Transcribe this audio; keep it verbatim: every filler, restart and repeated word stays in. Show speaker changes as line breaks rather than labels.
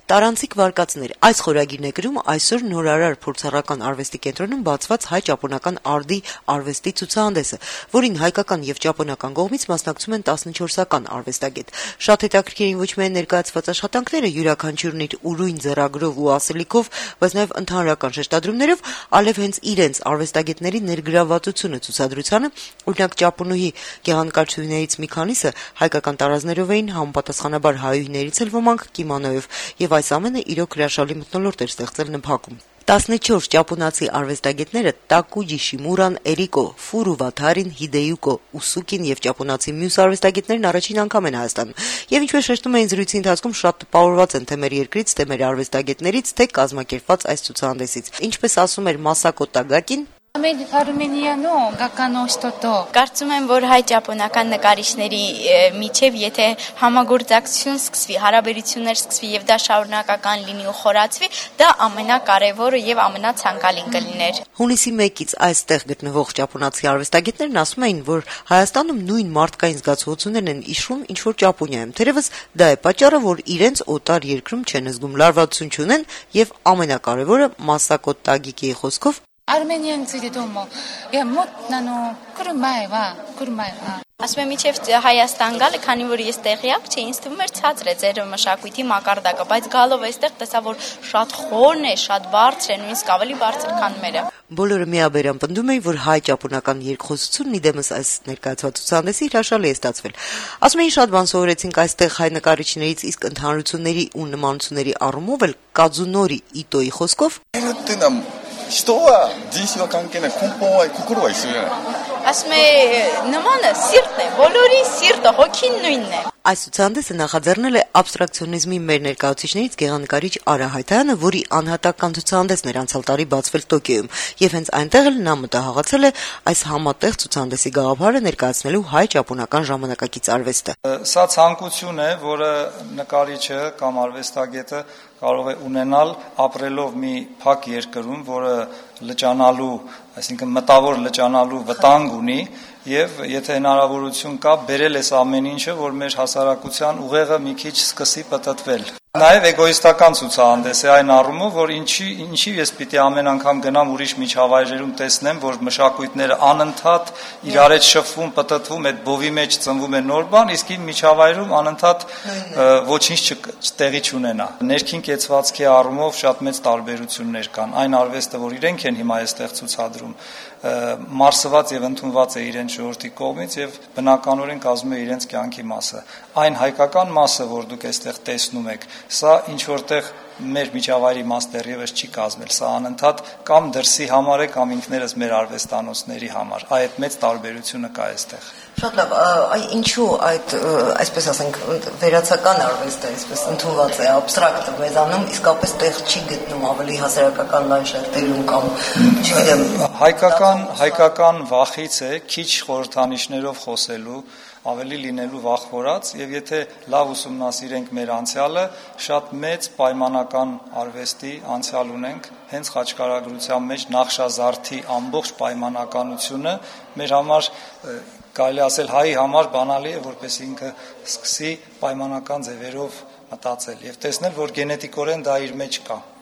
Տարանցիկ վարկածներ այս խորագիրն է գրում այսօր նորարար փորձառական արվեստի կենտրոնում բացված հայ-ճապոնական արդի արվեստի ցուցահանդեսը, որին հայկական եւ ճապոնական կողմից մասնակցում են տասնչորսական արվեստագետ։ Շատ հետաքրքիր ոչ միայն ներկայացված աշխատանքները յուրաքանչյուրն իր ուրույն ձեռագրով ու ասելիքով, բայց նաեւ ընդհանրական շեշտադրումներով, այլև հենց իրենց արվեստագետների ներգրավվածությունը ցուցադրությանը, օրինակ ճապոնուհի գեղանկարչուհիներից մի քանիսը հայկական տարազներով էին, համապատասխանաբար հայուհիներից էլ ոմանք կիմոնոյով, եւ այս ամենը իրոք հրաշալի մթնոլորտ էր ստեղծել նփակում։ տասնչորս ճապոնացի արվեստագետները Տակուջի Շիմուրան, Էրիկո Ֆուրու Վաթարին, Հիդեյուկո Ուսուկին եւ ճապոնացի մյուս արվեստագետներն առաջին անգամ են Հայաստանում։ Եվ ինչպես շեշտում էին զրույցի ընթացքում, շատ տպավորված են թե մեր երկրից, թե մեր արվեստագետներից, թե կազմակերպված այս ցուցահանդեսից։ Ինչպես ասում էր Մասակո Տագակին,
Կարծում եմ, որ հայ-ճապոնական նկարիչների միջև եթե համագործակցություն սկսվի, հարաբերություններ սկսվի եւ դա շարունակական լինի ու խորացվի, դա ամենակարևորը եւ ամենացանկալին կլիներ։
Հունիսի մեկից այստեղ գտնվող ճապոնացի արվեստագետներն ասում էին, որ Հայաստանում նույն մարդկային զգացողություններն են իշխում, ինչ որ Ճապոնիայում։ Թերևս դա է պատճառը, որ իրենց օտար երկրում չեն զգում, լարվածություն չունեն եւ ամենակարևորը Մասակո Տագիկի խոսքով
Armenian ցույցը я մոտ նանո կրմայվա կրմայվա
Ասում եմ իջև Հայաստան գալը, քանի որ ես տեղյակ չէի, ինձ թվում էր ցածր է ձեր մշակույթի մակարդակը, բայց գալով այստեղ տեսա, որ շատ խորն է, շատ բարձր է, նույնիսկ ավելի բարձր, քան մերը։
Բոլորը միաբերան պնդում էին, որ հայ-ճապոնական երկխոսությունն իդեմս այս ներկայացված ցուցահանդեսի հրաշալի է ստացվել։ Ասում էին, շատ բան սովորեցինք այստեղ հայ նկարիչներից, իսկ ընդհանրությունների ու նմանությունների առումով էլ Կաձունորի Իտոյի խոսքով
Что а? Здесь вакансия компо кукурова 있어요.
Ասում է նմանը սիրտն է, բոլորի սիրտը, հոգին նույնն է։
Այս ցուցահանդեսը նախաձեռնել է աբստրակցիոնիզմի մեր ներկայացուցիչներից գեղանկարիչ Արա Հայթայանը, որի անհատական ցուցահանդեսն էր անցյալ տարի բացվել Տոկիոյում, եւ հենց այնտեղ էլ նա մտահղացել է այս համատեղ ցուցահանդեսի գաղափարը ներկայացնելու հայ-ճապոնական ժամանակակից արվեստը։
Սա ցանկություն է, որը նկարիչը կամ արվեստագետը կարող է ունենալ ապրելով մի փակ երկրում, որը լճանալու, այսինքն մտավոր լճանալու վտանգ ունի եւ եթե հնարավորություն կա բերել էս ամեն ինչը, որ մեր հասարակության ուղեղը մի քիչ սկսի պտտվել։ Նաեւ էգոիստական ցուցահանդես է այն առումով, որ ինչի ինչի ես պիտի ամեն անգամ գնամ ուրիշ միջավայրերում տեսնեմ, որ մշակույթները անընդհատ իրար հետ շփվում, պտտվում, այդ բովի մեջ ծնվում է նոր բան, իսկ իմ միջավայրում անընդհատ ոչինչ տեղի չունենա։ Ներքին կեցվածքի առումով շատ մեծ տարբերություններ կան։ Այն արվեստը, որ իրենք են հիմա այստեղ ցուցադրում, մարսված եւ ընդունված է իրենց ժողովրդի կողմից եւ բնականորեն կազմում է իրենց կյանքի մասը։ Այն հայկական մասը, որ դուք այստեղ տեսնում եք, սա ինչ որտեղ մեր միջավայրի մաս դեռևս չի կազմել, սա անընդհատ կամ դրսի համար է, կամ ինքներս մեր արվեստանոցների համար։ Այդ մեծ տարբերությունը կա այստեղ։
Շատ լավ, այ ինչու այդ, այսպես ասենք, վերացական արվեստը, այսպես ընդունված է, աբստրակտը մեզանում իսկապես տեղ չի գտնում ավելի հասարակական լայն շերտերում կամ, չգիտեմ,
հայկական հայկական վախից է քիչ խորհրդանիշներով խոսելու, ավելի լինելու վախվորած եւ եթե լավ ուսումնասիրենք մեր անցյալը, շատ մեծ պայմանական արվեստի անցյալ ունենք, հենց խաչքարագրության մեջ Նախշազարդի ամբողջ պայմանականությունը մեր համար կարելի ասել հայի համար բանալի է, որպես ինքը սկսի պայմանական ձևերով մտածել եւ տեսնել, որ գենետիկորեն դա իր մեջ կա։